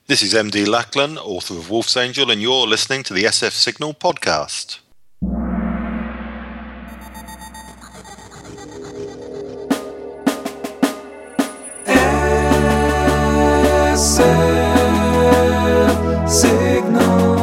This is MD Lachlan, author of Wolf's Angel, and you're listening to the SF Signal podcast. SF Signal.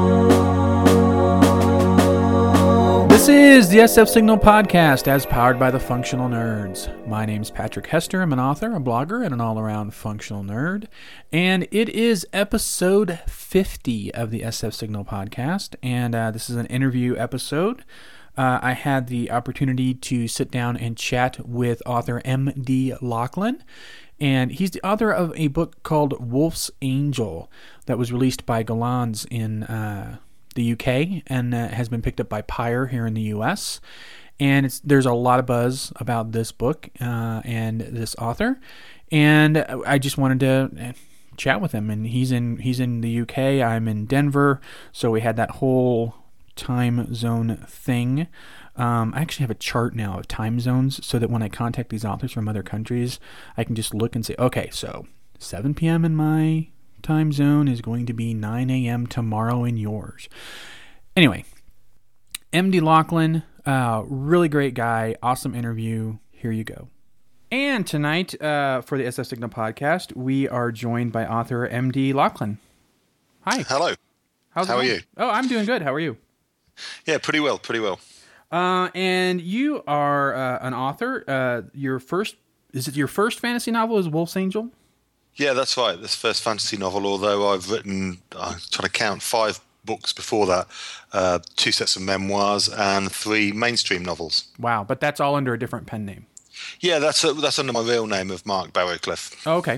This is the SF Signal podcast, as powered by the Functional Nerds. My name's Patrick Hester. I'm an author, a blogger, and an all-around functional nerd. And it is episode 50 of the SF Signal podcast, and this is an interview episode. I had the opportunity to sit down and chat with author M.D. Lachlan, and he's the author of a book called Wolf's Angel that was released by Gollancz in the UK and has been picked up by Pyre here in the US. And there's a lot of buzz about this book and this author, and I just wanted to chat with him. And he's in the UK, I'm in Denver, so we had that whole time zone thing. I actually have a chart now of time zones so that when I contact these authors from other countries, I can just look and say, okay, so 7 p.m. in my time zone is going to be 9 a.m. tomorrow in yours. Anyway, M.D. Lachlan, really great guy, awesome interview. Here you go. And tonight, for the SF Signal podcast, we are joined by author M.D. Lachlan. Hi. Hello. How are you? Oh, I'm doing good. How are you? Yeah, pretty well. And you are an author. Is it your first fantasy novel is Wolf's Angel? Yeah, that's right. This first fantasy novel, although I'm trying to count 5 books before that, 2 sets of memoirs and 3 mainstream novels. Wow, but that's all under a different pen name. Yeah, that's under my real name of Mark Barrowcliff. Oh, okay.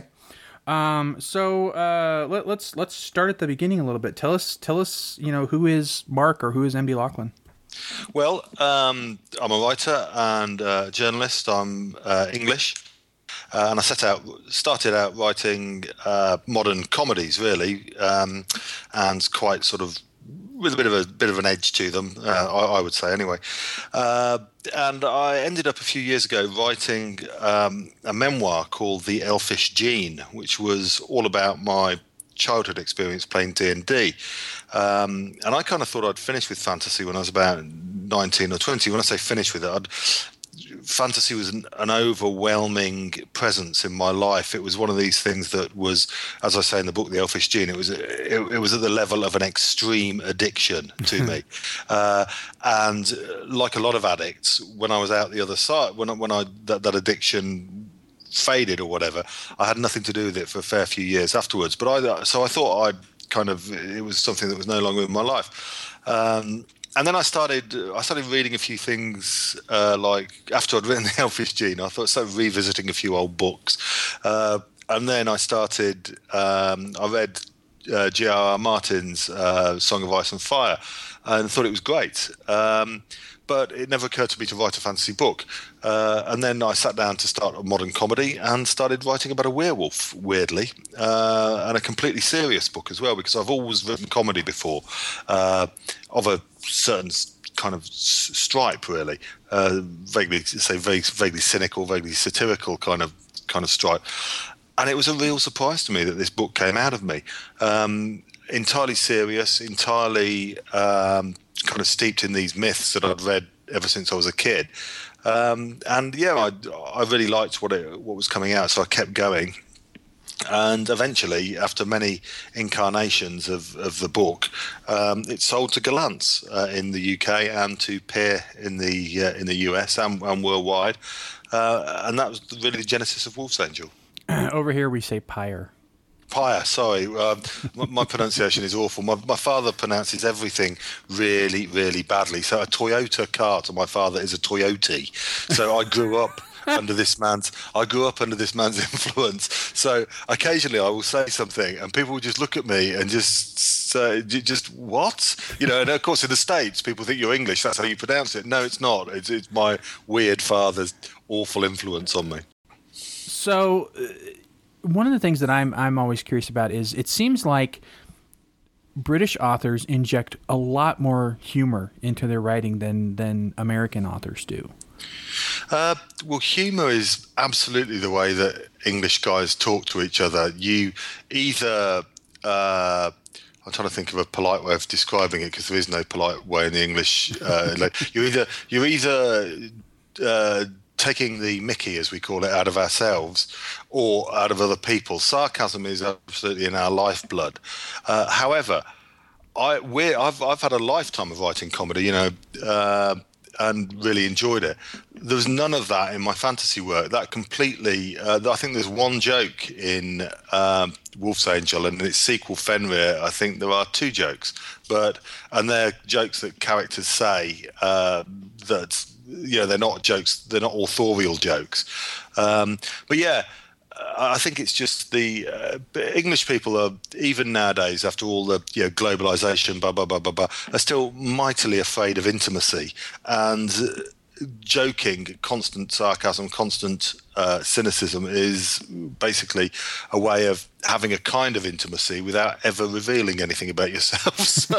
So let's start at the beginning a little bit. Tell us, who is Mark or who is M.D. Lachlan? Well, I'm a writer and journalist. I'm English. And I started out writing modern comedies, really, and quite sort of with a bit of an edge to them, I would say, anyway. And I ended up a few years ago writing a memoir called The Elfish Gene, which was all about my childhood experience playing D&D. And I kind of thought I'd finish with fantasy when I was about 19 or 20. When I say finish with it, fantasy was an overwhelming presence in my life. It was one of these things that was, as I say in the book, The Elfish Gene, it was at the level of an extreme addiction to me. And like a lot of addicts, when I was out the other side, when that addiction faded or whatever, I had nothing to do with it for a fair few years afterwards. But so I thought it was something that was no longer in my life. And then I started reading a few things, like after I'd written The Elfish Gene, I started revisiting a few old books. And then I read J.R.R. Martin's Song of Ice and Fire and thought it was great. But it never occurred to me to write a fantasy book. And then I sat down to start a modern comedy and started writing about a werewolf, weirdly, and a completely serious book as well, because I've always written comedy before, of a certain kind of stripe, really, vaguely cynical, vaguely satirical kind of stripe. And it was a real surprise to me that this book came out of me, entirely serious, entirely kind of steeped in these myths that I'd read ever since I was a kid. And yeah, I really liked what was coming out, so I kept going. And eventually, after many incarnations of the book, it sold to Gollancz in the UK and to Peer in the US and worldwide. And that was really the genesis of Wolf's Angel. Over here, we say Pyre. Pyre, sorry. My pronunciation is awful. My father pronounces everything really, really badly. So a Toyota car to my father is a Toyota. So I grew up under this man's influence. So occasionally I will say something and people will just look at me and just say, just what? And of course in the States people think you're English, that's how you pronounce it. No, it's not. It's my weird father's awful influence on me. So one of the things that I'm always curious about is it seems like British authors inject a lot more humor into their writing than American authors do. Well, humour is absolutely the way that English guys talk to each other. You either I'm trying to think of a polite way of describing it because there is no polite way in the English. Like you're either taking the Mickey, as we call it, out of ourselves or out of other people. Sarcasm is absolutely in our lifeblood. However, I've had a lifetime of writing comedy, and really enjoyed it. There was none of that in my fantasy work. That completely. I think there's one joke in Wolf's Angel and its sequel Fenrir. I think there are two jokes, and they're jokes that characters say that they're not jokes. They're not authorial jokes. But yeah. I think it's just the English people are, even nowadays, after all the globalization, are still mightily afraid of intimacy and joking, constant sarcasm, constant cynicism is basically a way of having a kind of intimacy without ever revealing anything about yourself. So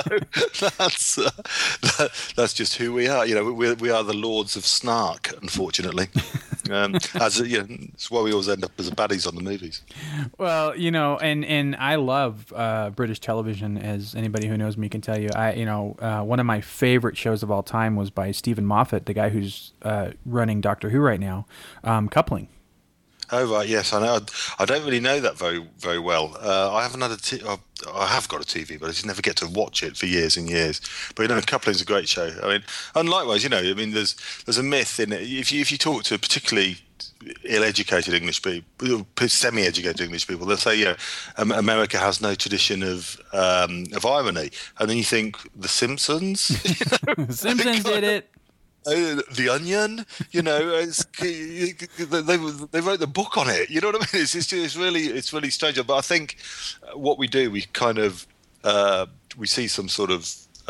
that's just who we are. We are the lords of snark, unfortunately. It's why we always end up as baddies on the movies. Well, and I love British television, as anybody who knows me can tell you. One of my favorite shows of all time was by Stephen Moffat, the guy who's running Doctor Who right now, Coupling. Oh right, yes, I know. I don't really know that very, very well. I haven't had I have got a TV, but I just never get to watch it for years and years. But Coupling's a great show. I mean, and likewise, there's a myth in it. If you talk to particularly ill-educated English people, semi-educated English people, they'll say, America has no tradition of irony, and then you think The Simpsons. The Simpsons did it. The Onion, they wrote the book on it. You know what I mean? It's really strange. But I think what we do, we kind of we see some sort of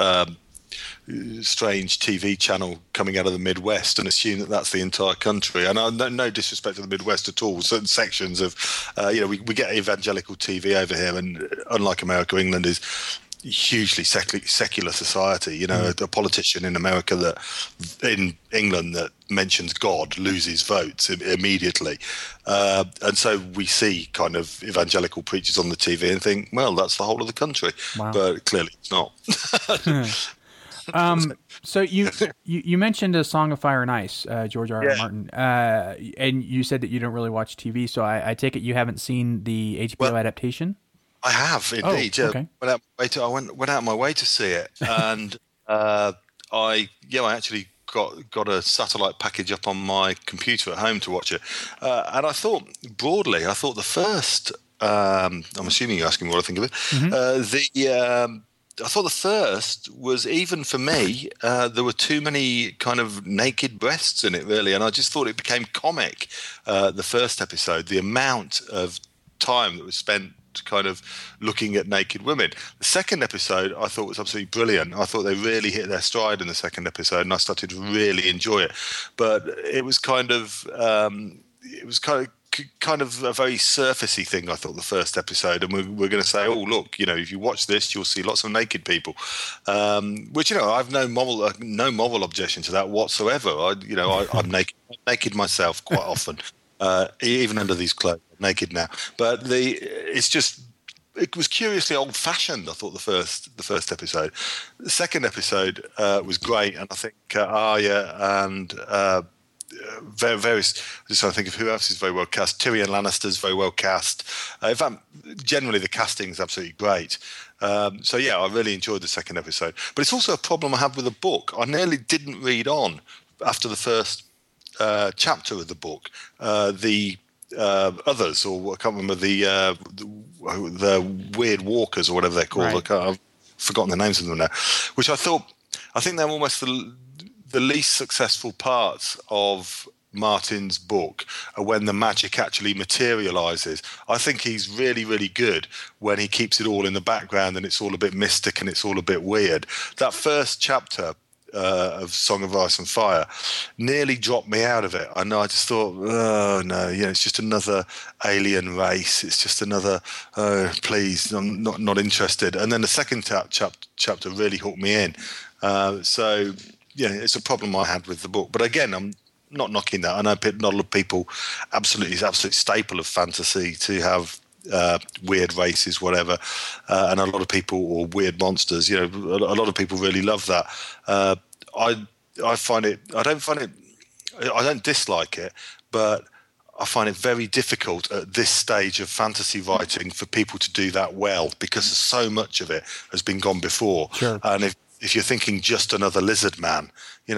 strange TV channel coming out of the Midwest and assume that that's the entire country. And no disrespect to the Midwest at all. Certain sections of we get evangelical TV over here, and unlike America, England is hugely secular society. A politician in England that mentions God loses votes immediately, and so we see kind of evangelical preachers on the TV and think, well, that's the whole of the country. Wow. But clearly it's not. So you mentioned A Song of Fire and Ice, George R.R. Martin, and you said that you don't really watch TV, so I take it you haven't seen the HBO adaptation? I have indeed. Oh, okay. I went out of my way to see it, and I actually got a satellite package up on my computer at home to watch it, and I thought the first. I'm assuming you're asking what I think of it. Mm-hmm. I thought the first was, even for me, there were too many kind of naked breasts in it, really, and I just thought it became comic. The first episode, the amount of time that was spent kind of looking at naked women. The second episode I thought was absolutely brilliant. I thought they really hit their stride in the second episode, and I started to really enjoy it. But it was kind of a very surfacey thing, I thought, the first episode, and we're going to say, oh look, if you watch this, you'll see lots of naked people, which I've no moral objection to that whatsoever. I'm naked myself quite often, even under these clothes, I'm naked now. But it was curiously old-fashioned. I thought the first episode. The second episode was great, and I think Arya and very. Just trying to think of who else is very well cast. Tyrion Lannister's very well cast. In fact, generally the casting is absolutely great. So yeah, I really enjoyed the second episode. But it's also a problem I have with the book. I nearly didn't read on after the first chapter of the book. The others, or I can't remember, the Weird Walkers or whatever they're called. Right. I've forgotten the names of them now. Which I think they're almost the least successful parts of Martin's book are when the magic actually materializes. I think he's really, really good when he keeps it all in the background and it's all a bit mystic and it's all a bit weird. That first chapter of Song of Ice and Fire nearly dropped me out of it. I know, I just thought, oh no, it's just another alien race. It's just another, please, I'm not interested. And then the second chapter really hooked me in. So yeah, it's a problem I had with the book. But again, I'm not knocking that. I know not a lot of people, it's an absolute staple of fantasy to have weird races, whatever, and a lot of people, or weird monsters. A lot of people really love that. I find it. I don't dislike it, but I find it very difficult at this stage of fantasy writing for people to do that well, because so much of it has been gone before. Sure. And if you're thinking just another lizard man,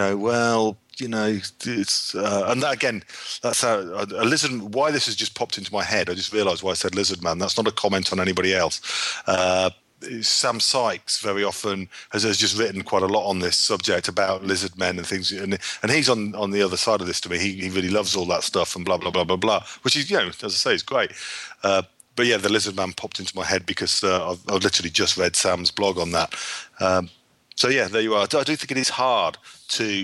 it's and that, again, that's how a lizard. Why this has just popped into my head? I just realised why I said lizard man. That's not a comment on anybody else. Sam Sykes very often has just written quite a lot on this subject about lizard men and things, and he's on the other side of this to me. He really loves all that stuff and blah blah blah blah blah, which is, as I say, is great. But yeah, the lizard man popped into my head because I've literally just read Sam's blog on that. So yeah, there you are. I do think it is hard to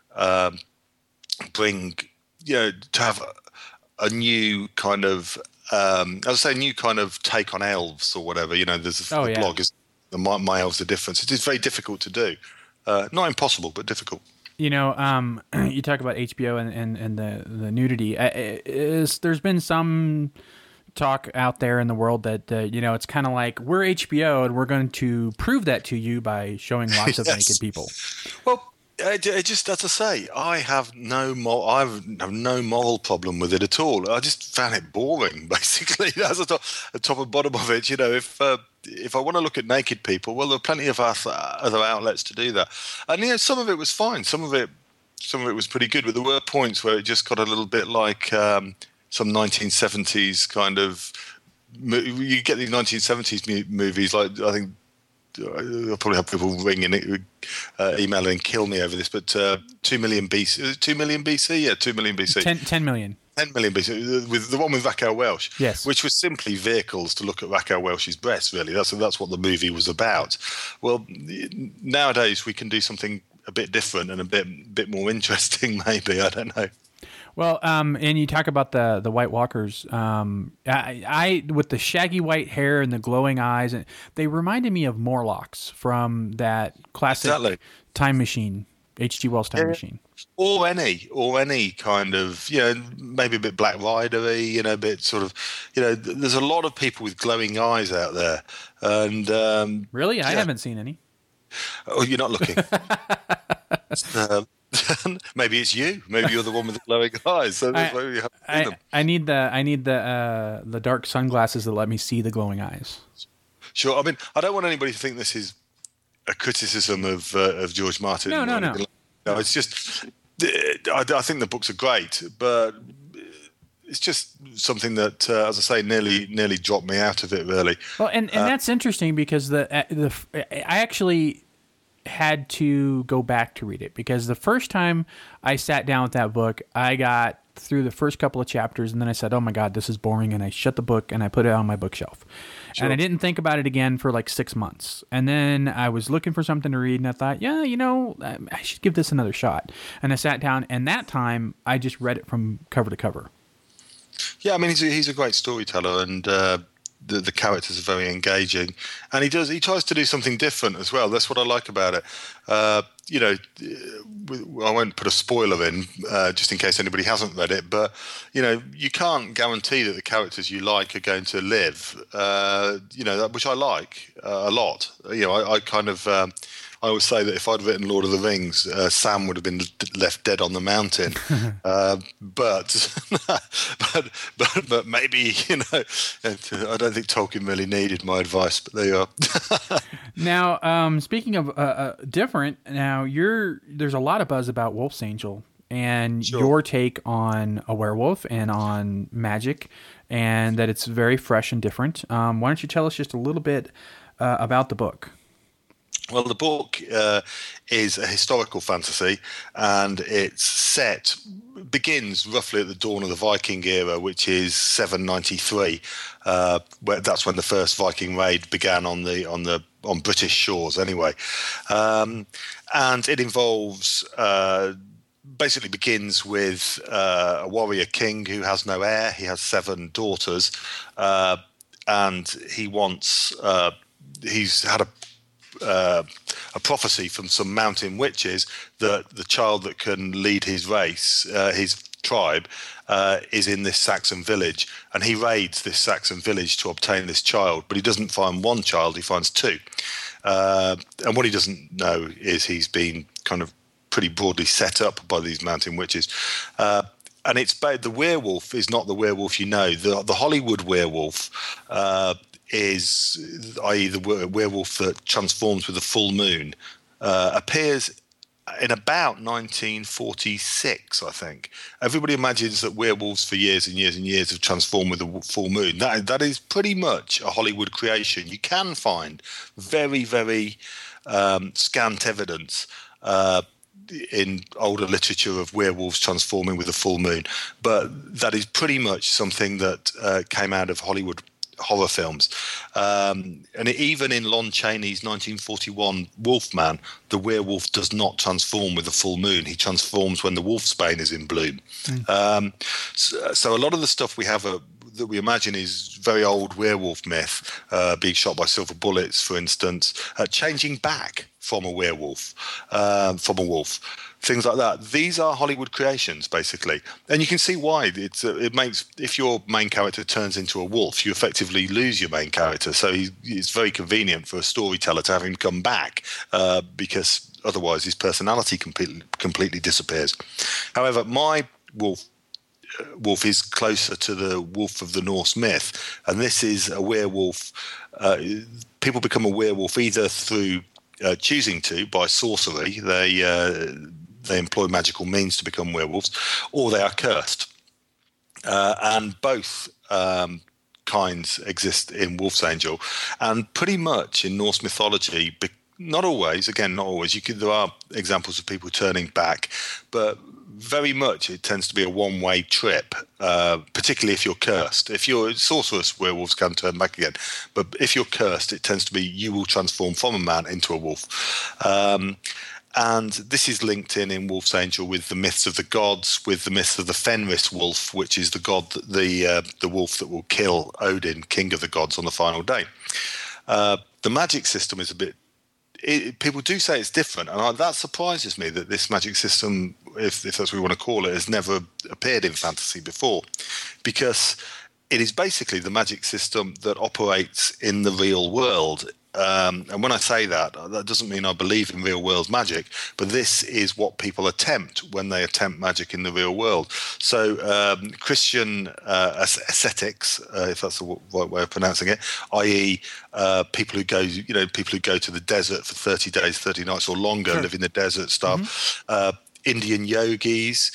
bring, to have a new kind of. As I say, a new kind of take on elves or whatever. There's the blog is my elves are different. It is very difficult to do. Not impossible, but difficult. You talk about HBO and the nudity. There's been some talk out there in the world that it's kind of like, we're HBO and we're going to prove that to you by showing lots of naked people. Well, it just, as I say, I have no moral problem with it at all. I just found it boring, basically. That's the top and bottom of it. If I want to look at naked people, well, there are plenty of other outlets to do that. And some of it was fine. Some of it was pretty good, but there were points where it just got a little bit like some 1970s kind of. You get these 1970s movies, like, I think. I'll probably have people ringing, emailing and kill me over this, but 2 million BC. 2 million BC? Yeah, 2 million BC. 10 million. 10 million BC. With the one with Raquel Welch. Yes. Which was simply vehicles to look at Raquel Welch's breasts, really. That's what the movie was about. Well, nowadays we can do something a bit different and a bit more interesting, maybe. I don't know. Well, and you talk about the White Walkers. I with the shaggy white hair and the glowing eyes, they reminded me of Morlocks from that classic Time Machine, H.G. Wells' Time Machine. Or any kind of, maybe a bit Black Rider-y, a bit sort of, there's a lot of people with glowing eyes out there. And really? I haven't seen any. Oh, you're not looking. Maybe it's you. Maybe you're the one with the glowing eyes. So I need the dark sunglasses that let me see the glowing eyes. Sure. I mean, I don't want anybody to think this is a criticism of George Martin. No. It's just I think the books are great, but it's just something that, as I say, nearly dropped me out of it, really. Well, and that's interesting because I actually had to go back to read it, because the first time I sat down with that book, I got through the first couple of chapters and then I said, oh my God, this is boring. And I shut the book and I put it on my bookshelf. Sure. And I didn't think about it again for like 6 months. And then I was looking for something to read and I thought, I should give this another shot. And I sat down, and that time I just read it from cover to cover. Yeah, I mean, he's a great storyteller, and the characters are very engaging, and he tries to do something different as well. That's what I like about it. I won't put a spoiler in just in case anybody hasn't read it, but you can't guarantee that the characters you like are going to live. Which I like a lot. I kind of. I always say that if I'd written Lord of the Rings, Sam would have been left dead on the mountain. But maybe, I don't think Tolkien really needed my advice, but there you are. Now, speaking of different, now there's a lot of buzz about Wolf's Angel and your take on a werewolf and on magic, and that it's very fresh and different. Why don't you tell us just a little bit about the book? Well, the book is a historical fantasy, and begins roughly at the dawn of the Viking era, which is 793. Where that's when the first Viking raid began on British shores, anyway. And it involves basically begins with a warrior king who has no heir. He has 7 daughters, and he wants. He's had a prophecy from some mountain witches that the child that can lead his race, his tribe is in this Saxon village, and he raids this Saxon village to obtain this child, but he doesn't find one child, he finds two. And what he doesn't know is he's been kind of pretty broadly set up by these mountain witches. And it's the werewolf is not the werewolf you know. The Hollywood werewolf is, i.e. the werewolf that transforms with the full moon, appears in about 1946, I think. Everybody imagines that werewolves for years and years and years have transformed with the full moon. That is pretty much a Hollywood creation. You can find very, very scant evidence in older literature of werewolves transforming with a full moon, but that is pretty much something that came out of Hollywood horror films. And even in Lon Chaney's 1941 Wolfman, the werewolf does not transform with a full moon. He transforms when the wolfsbane is in bloom. So a lot of the stuff we have that we imagine is very old werewolf myth, being shot by silver bullets, for instance, changing back from a werewolf, from a wolf, things like that. These are Hollywood creations, basically, and you can see why. It makes, if your main character turns into a wolf, you effectively lose your main character. So it's very convenient for a storyteller to have him come back, because otherwise his personality completely disappears. However, my wolf is closer to the wolf of the Norse myth, and this is a werewolf. People become a werewolf either through choosing to, by sorcery. They employ magical means to become werewolves, or they are cursed. And both kinds exist in Wolf's Angel, and pretty much in Norse mythology. Not always. There are examples of people turning back, but very much it tends to be a one-way trip, particularly if you're cursed. If you're sorceress, werewolves can turn back again, but if you're cursed, it tends to be you will transform from a man into a wolf. And this is linked in Wolf's Angel with the myths of the gods, with the myth of the Fenris wolf, which is the god, the wolf that will kill Odin, king of the gods, on the final day. The magic system is a bit. People do say it's different, and that surprises me that this magic system, if that's what we want to call it, has never appeared in fantasy before, because it is basically the magic system that operates in the real world. And when I say that doesn't mean I believe in real world magic, but this is what people attempt when they attempt magic in the real world. So Christian ascetics, if that's the right way of pronouncing it, i.e. people who go to the desert for 30 days, 30 nights or longer, live in the desert stuff, Indian yogis,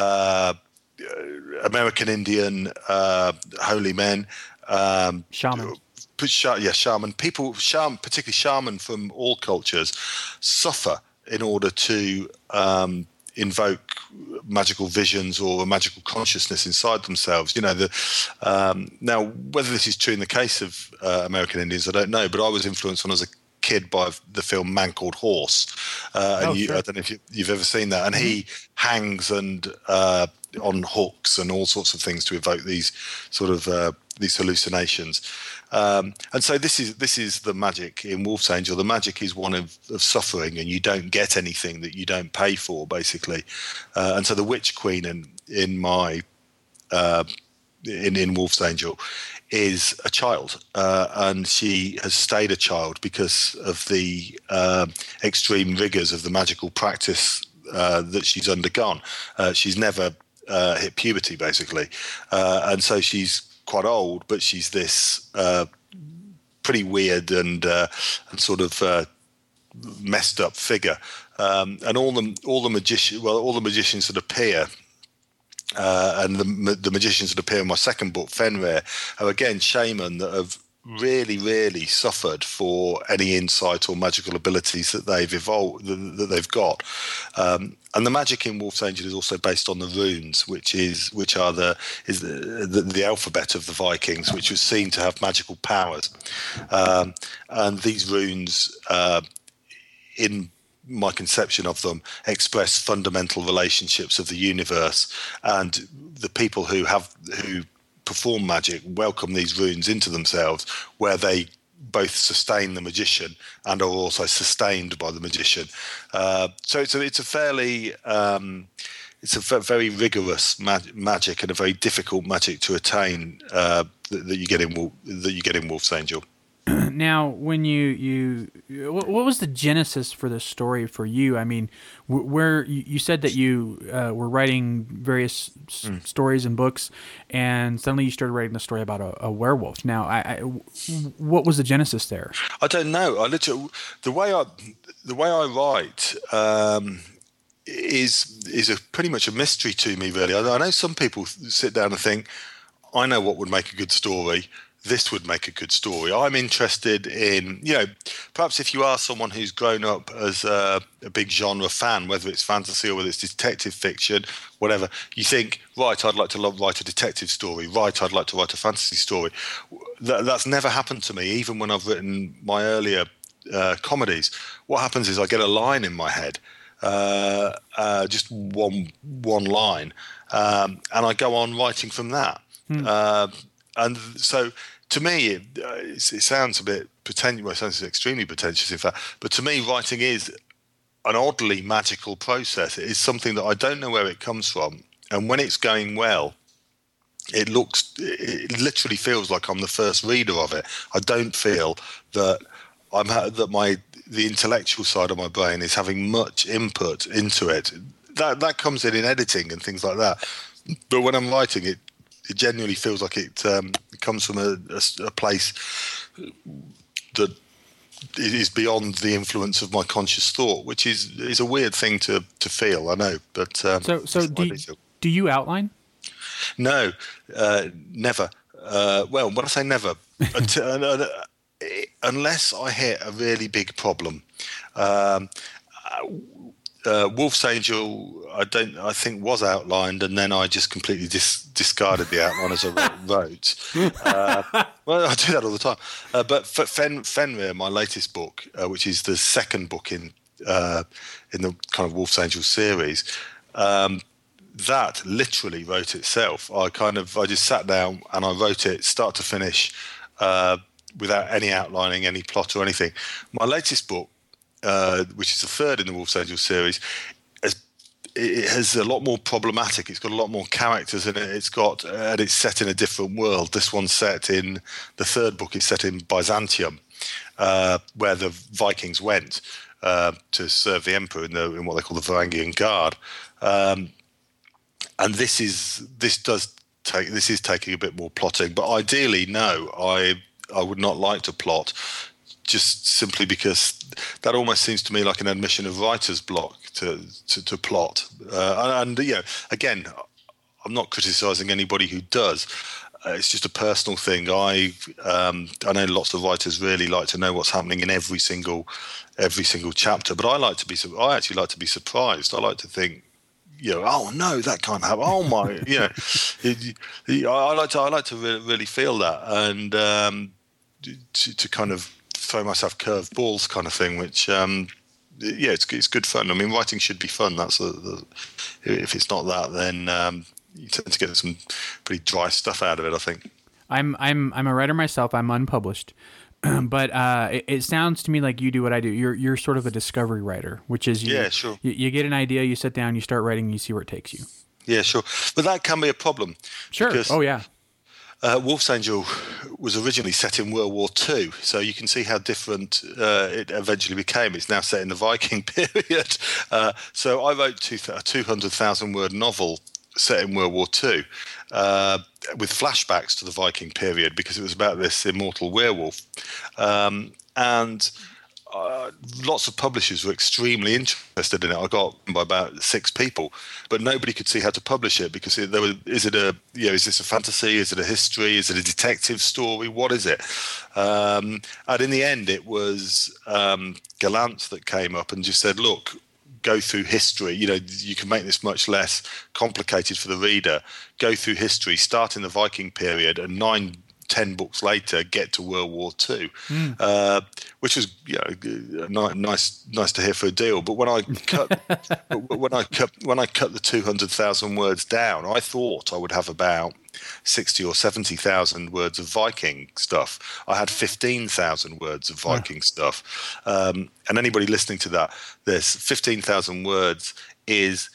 American Indian holy men, shaman. Shaman. Particularly shaman from all cultures, suffer in order to invoke magical visions or a magical consciousness inside themselves. Now, whether this is true in the case of American Indians, I don't know, but I was influenced when I was a kid by the film Man Called Horse. I don't know if you've ever seen that. And he hangs and on hooks and all sorts of things to evoke these sort of these hallucinations. And so this is the magic in Wolf's Angel. The magic is one of suffering, and you don't get anything that you don't pay for, basically. And so the Witch Queen in Wolf's Angel is a child, and she has stayed a child because of the extreme rigors of the magical practice that she's undergone. She's never hit puberty, basically, and so she's quite old, but she's this pretty weird and sort of messed up figure. And all the magicians that appear. And the magicians that appear in my second book, Fenrir, are again shaman that have really, really suffered for any insight or magical abilities that they've evolved, that they've got. And the magic in Wolf's Angel is also based on the runes, which are the alphabet of the Vikings, which was seen to have magical powers. And these runes, in my conception of them, express fundamental relationships of the universe, and the people who perform magic welcome these runes into themselves, where they both sustain the magician and are also sustained by the magician. So it's a fairly it's a very rigorous magic and a very difficult magic to attain that you get in Wolf's Angel. Now, when what was the genesis for this story for you? I mean, where you said that you were writing various stories and books, and suddenly you started writing a story about a werewolf. Now, what was the genesis there? I don't know. I literally the way I write is pretty much a mystery to me, really. I know some people sit down and think, I know what would make a good story. This would make a good story. I'm interested in, perhaps if you are someone who's grown up as a big genre fan, whether it's fantasy or whether it's detective fiction, whatever, you think, right, I'd like to write a detective story. Right, I'd like to write a fantasy story. That's never happened to me, even when I've written my earlier comedies. What happens is I get a line in my head, just one line, and I go on writing from that. And so, to me, it sounds a bit pretentious. Well, it sounds extremely pretentious, in fact. But to me, writing is an oddly magical process. It is something that I don't know where it comes from. And when it's going well, it literally feels like I'm the first reader of it. I don't feel that the intellectual side of my brain is having much input into it. That comes in editing and things like that. But when I'm writing it, it genuinely feels like it comes from a place that is beyond the influence of my conscious thought, which is a weird thing to feel, I know. But so do you outline? No, never. Well, when I say never, unless I hit a really big problem. Wolf's Angel, I think was outlined, and then I just completely discarded the outline as I wrote. Well, I do that all the time. But for Fenrir, my latest book, which is the second book in the kind of Wolf's Angel series, that literally wrote itself. I just sat down and I wrote it start to finish, without any outlining, any plot or anything. My latest book, which is the third in the Wolf's Angel series, it has a lot more problematic. It's got a lot more characters in it. And it's set in a different world. This one's set in, the third book is set in Byzantium, where the Vikings went to serve the emperor in what they call the Varangian Guard. And this is taking a bit more plotting. But ideally, no, I would not like to plot, just simply because that almost seems to me like an admission of writer's block to plot. And again, I'm not criticising anybody who does. It's just a personal thing. I know lots of writers really like to know what's happening in every single chapter, but I actually like to be surprised. I like to think, oh no, that can't happen. Oh my, I like to really feel that, and to kind of throw myself curved balls kind of thing, which it's good fun. I mean, writing should be fun. That's if it's not that, then you tend to get some pretty dry stuff out of it, I think. I'm a writer myself. I'm unpublished, but it sounds to me like you do what I do. You're sort of a discovery writer, which is sure. You get an idea, you sit down, you start writing, and you see where it takes you. Yeah, sure, but that can be a problem. Sure. Because, oh yeah. Wolf's Angel was originally set in World War II, so you can see how different it eventually became. It's now set in the Viking period. So I wrote a 200,000-word novel set in World War II with flashbacks to the Viking period, because it was about this immortal werewolf. And lots of publishers were extremely interested in it. I got by about 6 people, but nobody could see how to publish it, because is this a fantasy? Is it a history? Is it a detective story? What is it? And in the end, it was Gallant that came up and just said, look, go through history. You can make this much less complicated for the reader. Go through history, start in the Viking period, and 9-10 books later get to World War II, which was nice to hear for a deal. But when I cut the 200,000 words down, I thought I would have about 60 or 70,000 words of Viking stuff. I had 15,000 words of Viking stuff, and anybody listening to that, this 15,000 words is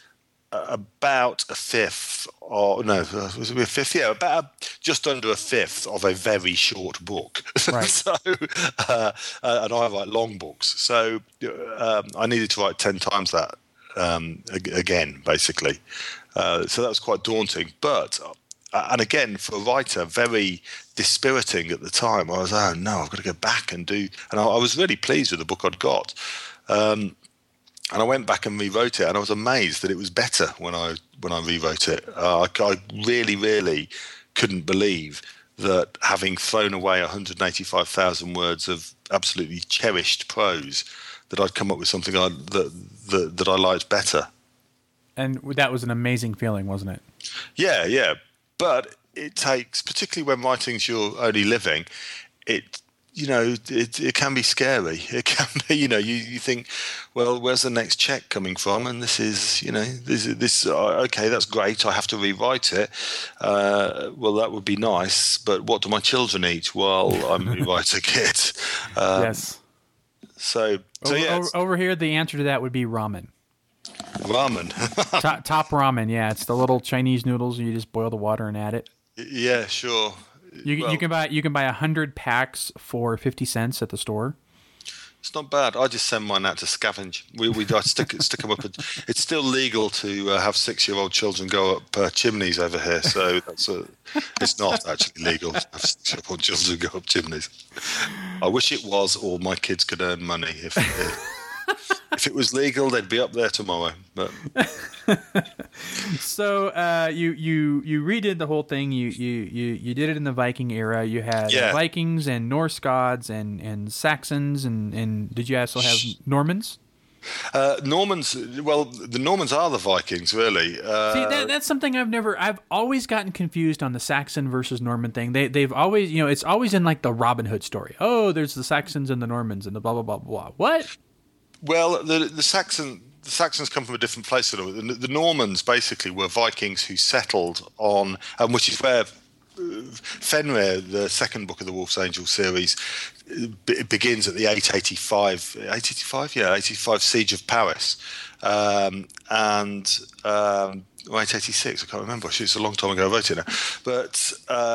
about a fifth, or no, was it a fifth? Yeah, about just under a fifth of a very short book. Right. So, and I write long books, so I needed to write 10 times that again, basically. So that was quite daunting, but. And again, for a writer, very dispiriting at the time. I was, oh no, I've got to go back and do. And I was really pleased with the book I'd got. And I went back and rewrote it, and I was amazed that it was better when I rewrote it. I really, really couldn't believe that, having thrown away 185,000 words of absolutely cherished prose, that I'd come up with something that I liked better. And that was an amazing feeling, wasn't it? Yeah. But it takes, particularly when writing's your only living, it can be scary. It can be, you think, well, where's the next check coming from? And this is, okay, that's great. I have to rewrite it. Well, that would be nice. But what do my children eat while I'm rewriting it? Yes. So yeah. Over here, the answer to that would be ramen. Ramen. Top ramen, yeah. It's the little Chinese noodles. You just boil the water and add it. Yeah, sure. You can buy 100 packs for 50 cents at the store. It's not bad. I just send mine out to scavenge. I stick them up. It's still legal to have 6-year-old children go up chimneys over here, so it's not actually legal to have 6-year-old children go up chimneys. I wish it was, or my kids could earn money if it was legal, they'd be up there tomorrow. But so you redid the whole thing. You did it in the Viking era. You had Vikings and Norse gods and Saxons and did you also have Normans? Normans. Well, the Normans are the Vikings, really. See, that's something I've always gotten confused on the Saxon versus Norman thing. They've always, it's always in like the Robin Hood story. Oh, there's the Saxons and the Normans and the blah blah blah blah. What? Well, the Saxons come from a different place. The Normans basically were Vikings who settled on, which is where Fenrir, the second book of the Wolf's Angel series, it begins at the 885 siege of Paris, and 886. I can't remember. It's a long time ago I wrote it now, but.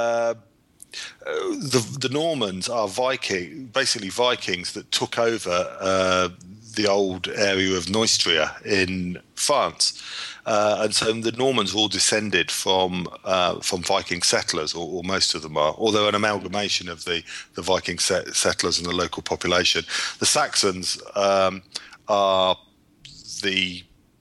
The Normans are basically Vikings that took over the old area of Neustria in France, and so the Normans were all descended from Viking settlers, or most of them are, although an amalgamation of the Viking settlers and the local population. The Saxons are the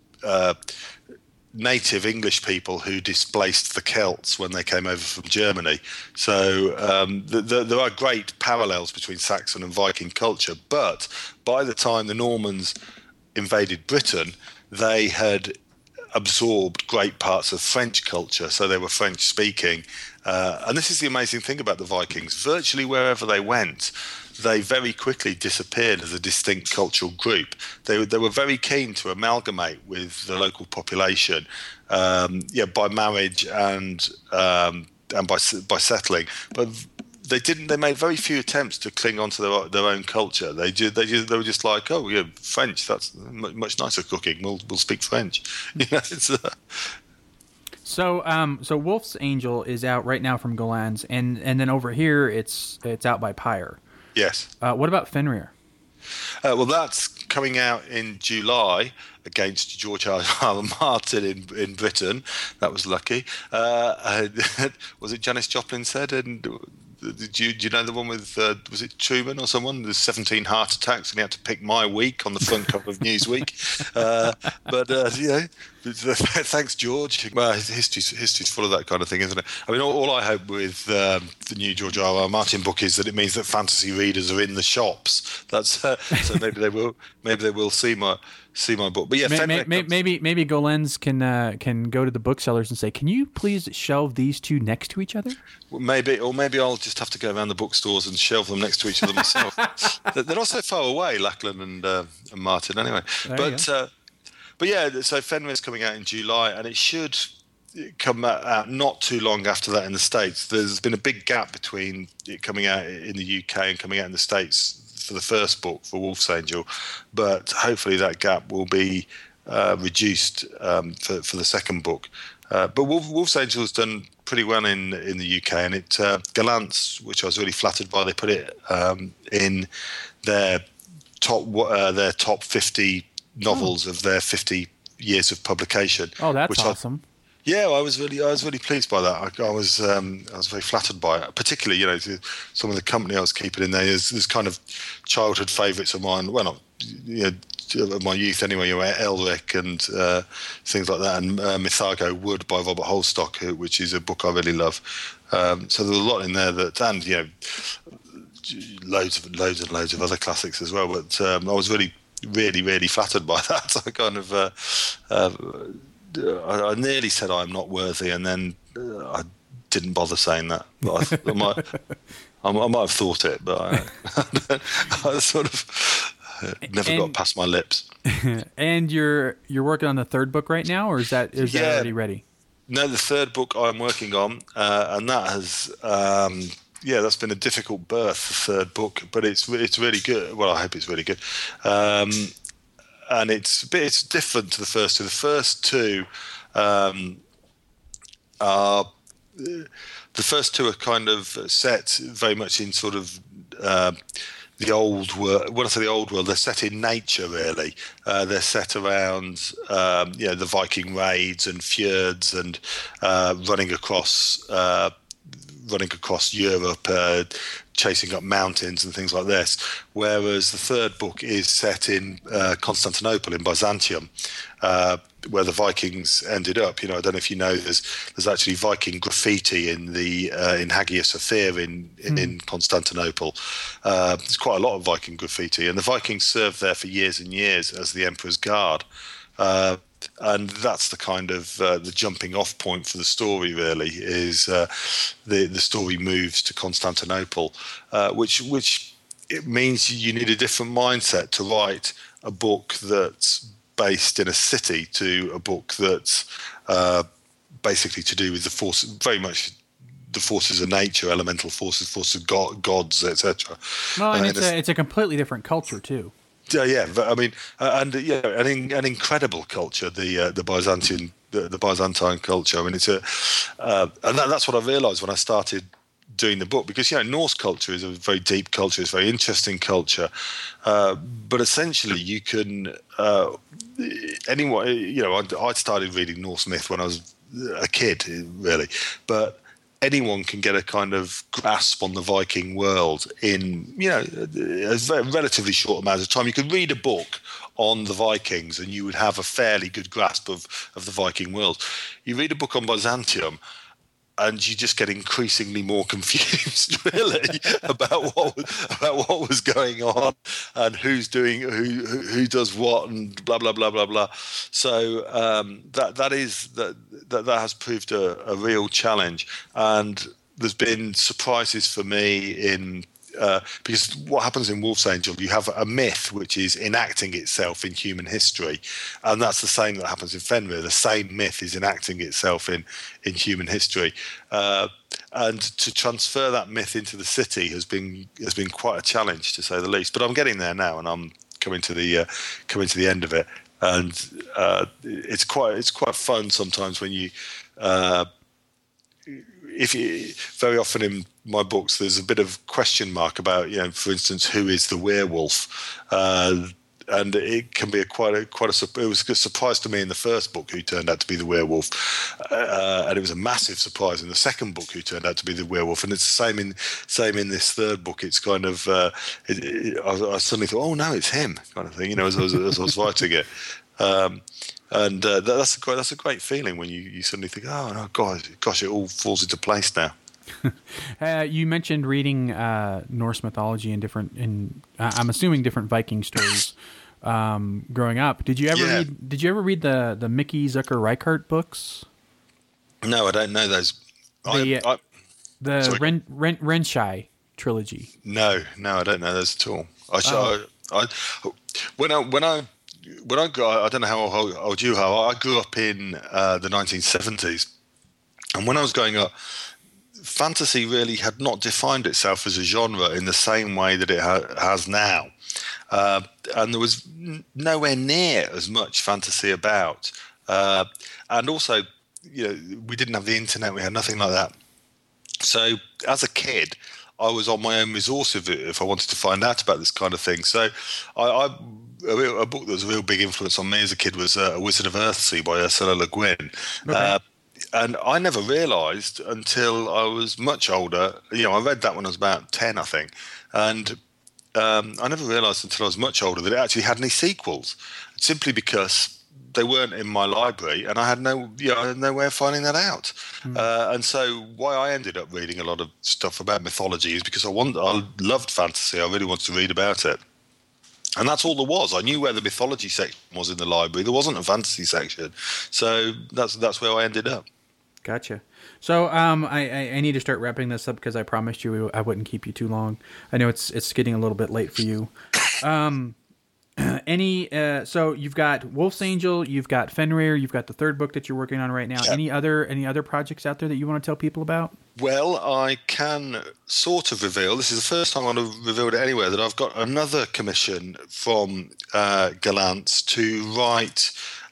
native English people who displaced the Celts when they came over from Germany. So there are great parallels between Saxon and Viking culture, but by the time the Normans invaded Britain, they had absorbed great parts of French culture, so they were French speaking. And this is the amazing thing about the Vikings. Virtually wherever they went, they very quickly disappeared as a distinct cultural group. They were very keen to amalgamate with the local population, by marriage and by settling. But they didn't. They made very few attempts to cling on to their own culture. They were just like, oh, yeah, French. That's much nicer cooking. We'll speak French. So Wolf's Angel is out right now from Gollancz, and then over here it's out by Pyre. Yes. What about Fenrir? Well, that's coming out in July against George R. R. Martin in Britain. That was lucky. Was it Janis Joplin said? And do you know the one with was it Truman or someone? There's 17 heart attacks, and he had to pick my week on the front cover of Newsweek. Thanks, George. Well, history's full of that kind of thing, isn't it? I mean, all I hope with the new George R. R. Martin book is that it means that fantasy readers are in the shops. That's so maybe they will see my book. But yeah, maybe Gollancz can go to the booksellers and say, "Can you please shelve these two next to each other?" Well, maybe I'll just have to go around the bookstores and shelve them next to each other myself. They're not so far away, Lachlan and Martin, anyway. But yeah, so Fenrir's coming out in July, and it should come out not too long after that in the States. There's been a big gap between it coming out in the UK and coming out in the States for the first book, for Wolf's Angel, but hopefully that gap will be reduced for the second book. But Wolf's Angel has done pretty well in the UK, and it Galance, which I was really flattered by, they put it in their top 50 novels of their 50 years of publication. Oh, that's awesome. I was really pleased by that. I was very flattered by it, particularly some of the company I was keeping in there. There's kind of childhood favourites of mine. Well, not of my youth anyway. Elric and things like that, and Mythago Wood by Robert Holstock, which is a book I really love. So there was a lot in there and loads and loads of other classics as well. But I was really flattered by that. I kind of. I nearly said I'm not worthy, and then I didn't bother saying that. But I might have thought it, but I sort of never got past my lips. And you're working on the third book right now, or is that already ready? No, the third book I'm working on, and that has that's been a difficult birth. The third book, but it's really good. Well, I hope it's really good. And it's different to the first two. The first two are kind of set very much in sort of the old world. When I say the old world, they're set in nature, really. They're set around the Viking raids and fjords and running across Europe, chasing up mountains and things like this. Whereas the third book is set in Constantinople, in Byzantium, where the Vikings ended up. I don't know if you know, there's actually Viking graffiti in Hagia Sophia in Constantinople. There's quite a lot of Viking graffiti, and the Vikings served there for years and years as the Emperor's Guard. And that's the kind of the jumping off point for the story, really, is the story moves to Constantinople, which it means you need a different mindset to write a book that's based in a city to a book that's basically to do with the force, very much the forces of nature, elemental forces of gods, etc. Well, and it's a completely different culture too. Yeah, but I mean, an incredible culture, the Byzantine culture. I mean, it's and that's what I realised when I started doing the book, because Norse culture is a very deep culture, it's a very interesting culture, but essentially you can anyone. I started reading Norse myth when I was a kid, really, but anyone can get a kind of grasp on the Viking world in a relatively short amount of time. You could read a book on the Vikings and you would have a fairly good grasp of the Viking world. You read a book on Byzantium and you just get increasingly more confused, really, about what was going on and who's doing who does what and blah blah blah blah blah. So that has proved a real challenge, and there's been surprises for me in. Because what happens in Wolf's Angel, you have a myth which is enacting itself in human history, and that's the same that happens in Fenrir. The same myth is enacting itself in human history, and to transfer that myth into the city has been quite a challenge, to say the least. But I'm getting there now, and I'm coming to the end of it, and it's quite fun sometimes when you. Very often in my books, there's a bit of question mark about, for instance, who is the werewolf, and it can be it was a surprise to me in the first book who turned out to be the werewolf, and it was a massive surprise in the second book who turned out to be the werewolf, and it's the same in this third book. It's kind of I suddenly thought, oh no, it's him, kind of thing, as I was writing it. And that's a great feeling when you suddenly think, oh no, gosh, it all falls into place now. You mentioned reading Norse mythology and I'm assuming different Viking stories growing up. Did you ever read the Mickey Zucker Reichart books? No, I don't know those. The Renshai trilogy. No, I don't know those at all. I don't know how old you are. I grew up in the 1970s, and when I was growing up, fantasy really had not defined itself as a genre in the same way that it has now. and there was nowhere near as much fantasy about. And also, we didn't have the internet, we had nothing like that. So as a kid, I was on my own resource if I wanted to find out about this kind of thing. So a book that was a real big influence on me as a kid was A Wizard of Earthsea by Ursula Le Guin. Okay. And I never realised until I was much older. I read that when I was about 10, I think. And I never realised until I was much older that it actually had any sequels, simply because they weren't in my library, and I had no way of finding that out. And so why I ended up reading a lot of stuff about mythology is because I loved fantasy. I really wanted to read about it. And that's all there was. I knew where the mythology section was in the library. There wasn't a fantasy section. So that's where I ended up. Gotcha. So I need to start wrapping this up because I promised you I wouldn't keep you too long. I know it's getting a little bit late for you. So you've got Wolf's Angel, you've got Fenrir, you've got the third book that you're working on right now. Yeah. Any other projects out there that you want to tell people about? Well, I can sort of reveal, this is the first time I've revealed it anywhere, that I've got another commission from Gollancz to write,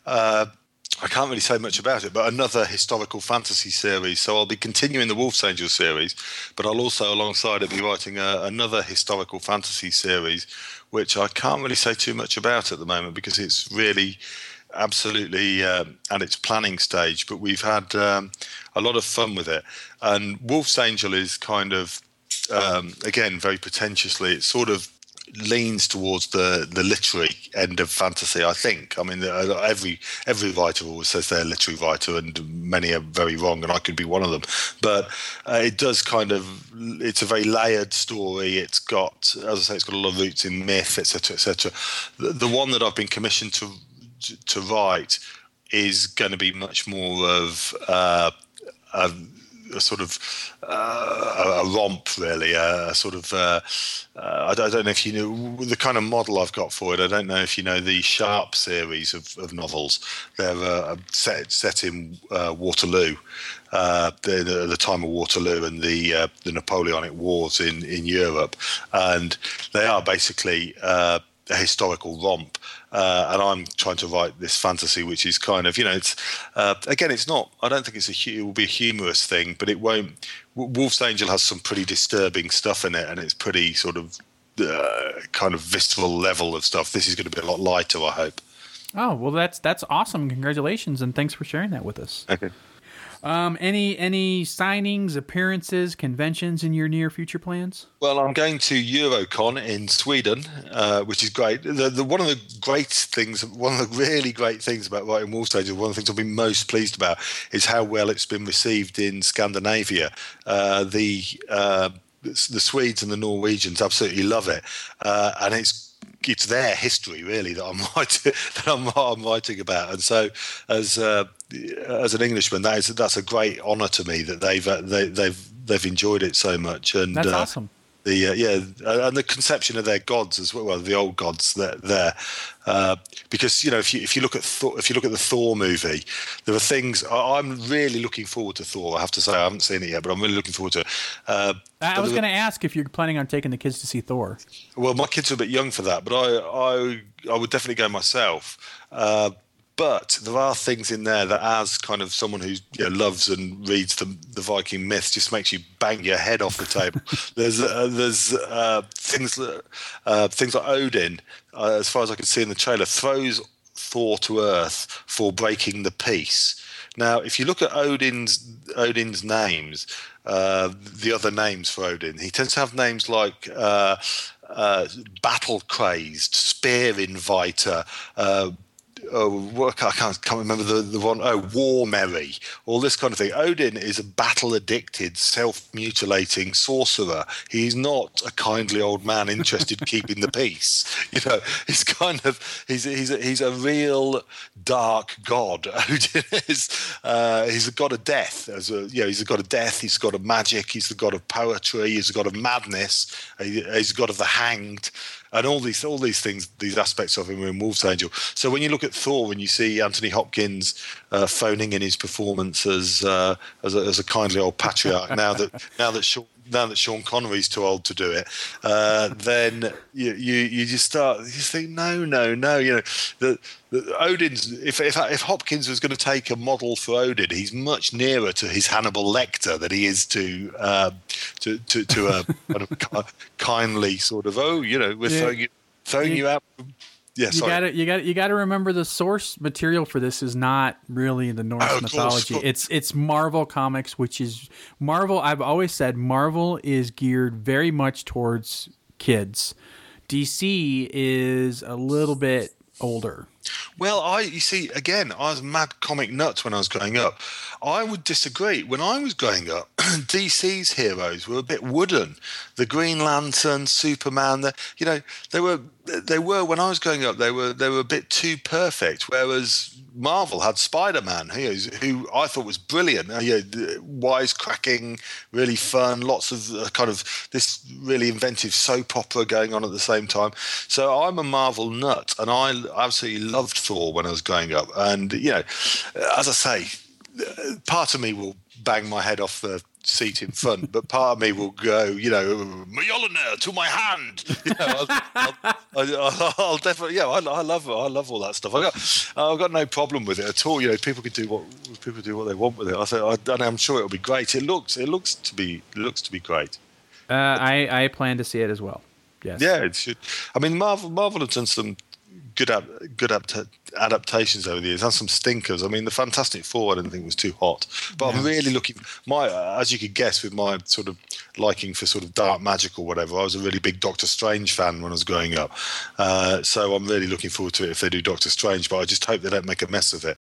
I can't really say much about it, but another historical fantasy series. So I'll be continuing the Wolf's Angel series, but I'll also, alongside it, be writing another historical fantasy series, which I can't really say too much about at the moment because it's really absolutely at its planning stage. But we've had a lot of fun with it. And Wolf's Angel is kind of, again, very pretentiously, it sort of leans towards the literary end of fantasy, I think. I mean, every writer always says they're a literary writer, and many are very wrong, and I could be one of them. But it does it's a very layered story. It's got, as I say, it's got a lot of roots in myth, etc., etc. The one that I've been commissioned to write is going to be much more of a sort of a romp, really, a sort of I don't know if you know the kind of model I've got for it. I don't know if you know the Sharp series of novels. They're set in Waterloo, the time of Waterloo and the Napoleonic Wars in Europe, and they are basically a historical romp. And I'm trying to write this fantasy, which is kind of, it's again, it's not. I don't think it will be a humorous thing, but it won't. Wolf's Angel has some pretty disturbing stuff in it, and it's pretty sort of kind of visceral level of stuff. This is going to be a lot lighter, I hope. Oh well, that's awesome! Congratulations, and thanks for sharing that with us. Okay. Any signings, appearances, conventions in your near future plans? Well, I'm going to Eurocon in Sweden, which is great. One of the really great things about writing Wolf's Angel, one of the things I've been most pleased about is how well it's been received in Scandinavia. The Swedes and the Norwegians absolutely love it, and it's their history really that I'm writing about, and so as an Englishman, that's a great honour to me that they've enjoyed it so much, and that's awesome. And the conception of their gods as well, the old gods there, because if you look at the Thor movie, there are things I'm really looking forward to. Thor, I have to say, I haven't seen it yet, but I'm really looking forward to it. I was going to ask if you're planning on taking the kids to see Thor. Well, my kids are a bit young for that, but I would definitely go myself. But there are things in there that, as kind of someone who loves and reads the Viking myths, just makes you bang your head off the table. There's things like Odin, as far as I can see in the trailer, throws Thor to earth for breaking the peace. Now, if you look at Odin's names, the other names for Odin, he tends to have names like battle crazed, spear inviter. I can't remember the one. War merry, all this kind of thing. Odin is a battle-addicted, self-mutilating sorcerer. He's not a kindly old man interested in keeping the peace. He's kind of he's a real dark god. Odin is he's a god of death. He's a god of death. He's a god of magic. He's the god of poetry. He's a god of madness. He's a god of the hanged. And all these things, these aspects of him are in Wolf's Angel. So when you look at Thor, when you see Anthony Hopkins phoning in his performance as a kindly old patriarch, now that now that Sean Connery's too old to do it, then you just think no. The Odin's if Hopkins was going to take a model for Odin, he's much nearer to his Hannibal Lecter than he is to a kind of kindly sort of we're throwing you out. Yeah, you got to remember the source material for this is not really the Norse mythology. It's Marvel Comics, which is Marvel. I've always said Marvel is geared very much towards kids. DC is a little bit older. Well, I was a mad comic nut when I was growing up. I would disagree. When I was growing up, DC's heroes were a bit wooden. The Green Lantern, Superman, they were when I was growing up, they were a bit too perfect. Whereas Marvel had Spider-Man, who I thought was brilliant. Wisecracking, really fun, lots of kind of this really inventive soap opera going on at the same time. So I'm a Marvel nut, and I absolutely loved Thor when I was growing up. And as I say, part of me will bang my head off the seat in front, but part of me will go, Mjolnir to my hand. I'll definitely, I love all that stuff. I've got no problem with it at all. People can do what they want with it. I'm sure it'll be great. It looks to be great. I plan to see it as well. Yes. Yeah, it should. I mean, Marvel have done some good adaptations over the years, and some stinkers. I mean, the Fantastic Four I didn't think was too hot, but I'm really looking. As you could guess, with my sort of liking for sort of dark magic or whatever, I was a really big Doctor Strange fan when I was growing up. So I'm really looking forward to it if they do Doctor Strange. But I just hope they don't make a mess of it.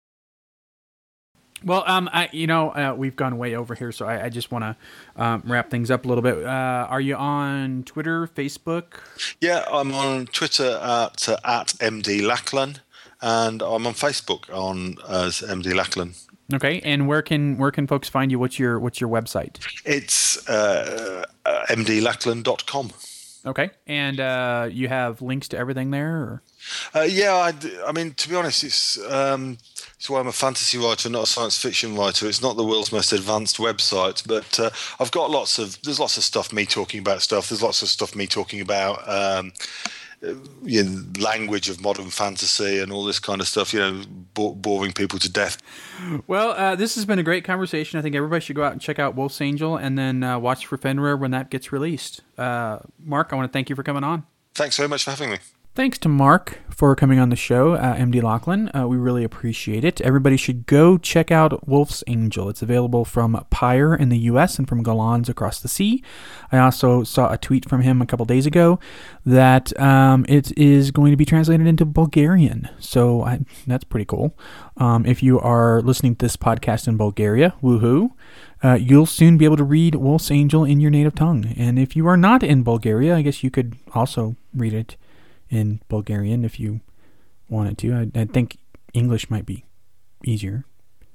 Well, we've gone way over here, so I just want to wrap things up a little bit. Are you on Twitter, Facebook? Yeah, I'm on Twitter at MD Lachlan, and I'm on Facebook as MD Lachlan. Okay, and where can folks find you? What's your website? It's mdlachlan.com. Okay, and you have links to everything there? Or? Yeah, I mean, to be honest, it's why I'm a fantasy writer, not a science fiction writer. It's not the world's most advanced website, but I've got there's lots of stuff me talking about stuff. There's lots of stuff me talking about language of modern fantasy and all this kind of stuff, boring people to death. Well, this has been a great conversation. I think everybody should go out and check out Wolf's Angel and then watch for Fenrir when that gets released. Mark, I want to thank you for coming on. Thanks very much for having me. Thanks to Mark for coming on the show, MD Lachlan. We really appreciate it. Everybody should go check out Wolf's Angel. It's available from Pyre in the U.S. and from Golans across the sea. I also saw a tweet from him a couple days ago that it is going to be translated into Bulgarian. So that's pretty cool. If you are listening to this podcast in Bulgaria, woohoo, you'll soon be able to read Wolf's Angel in your native tongue. And if you are not in Bulgaria, I guess you could also read it in Bulgarian if you wanted to. I think English might be easier.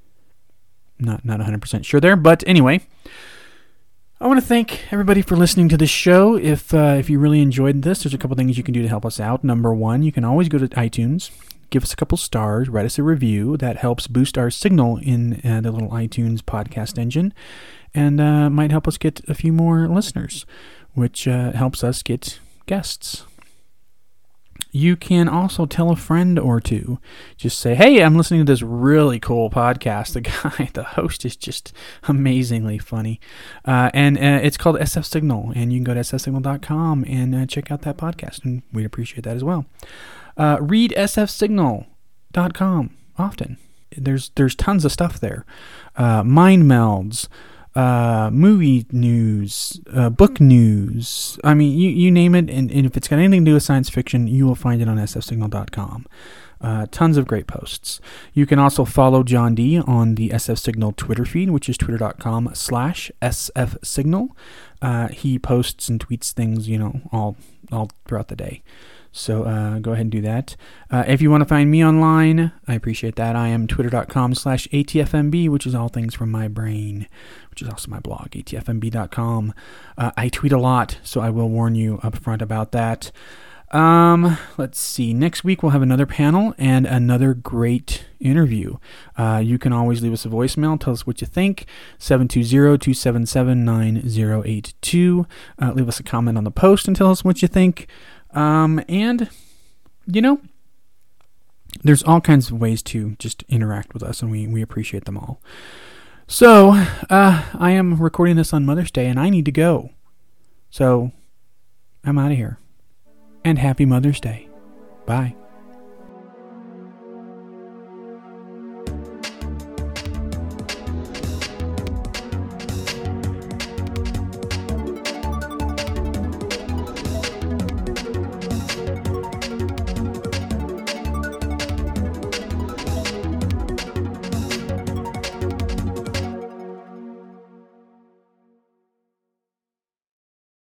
Not 100% sure there, but anyway, I want to thank everybody for listening to this show. If you really enjoyed this, there's a couple things you can do to help us out. Number one, you can always go to iTunes, give us a couple stars, write us a review. That helps boost our signal in the little iTunes podcast engine, and might help us get a few more listeners, which helps us get guests. You can also tell a friend or two. Just say, hey, I'm listening to this really cool podcast. The host is just amazingly funny. And it's called SF Signal. And you can go to sfsignal.com and check out that podcast. And we'd appreciate that as well. Read sfsignal.com often. There's tons of stuff there. Mind melds. Movie news, book news. I mean, you name it, and if it's got anything to do with science fiction, you will find it on sfsignal.com. Tons of great posts. You can also follow John D on the SF Signal Twitter feed, which is twitter.com/sfsignal. He posts and tweets things, all throughout the day. So go ahead and do that. If you want to find me online, I appreciate that. I am twitter.com/ATFMB, which is all things from my brain, which is also my blog, atfmb.com. I tweet a lot, so I will warn you up front about that. Let's see. Next week we'll have another panel and another great interview. You can always leave us a voicemail. Tell us what you think. 720-277-9082. Leave us a comment on the post and tell us what you think. And, there's all kinds of ways to just interact with us, and we appreciate them all. So, I am recording this on Mother's Day, and I need to go. So, I'm out of here. And happy Mother's Day. Bye.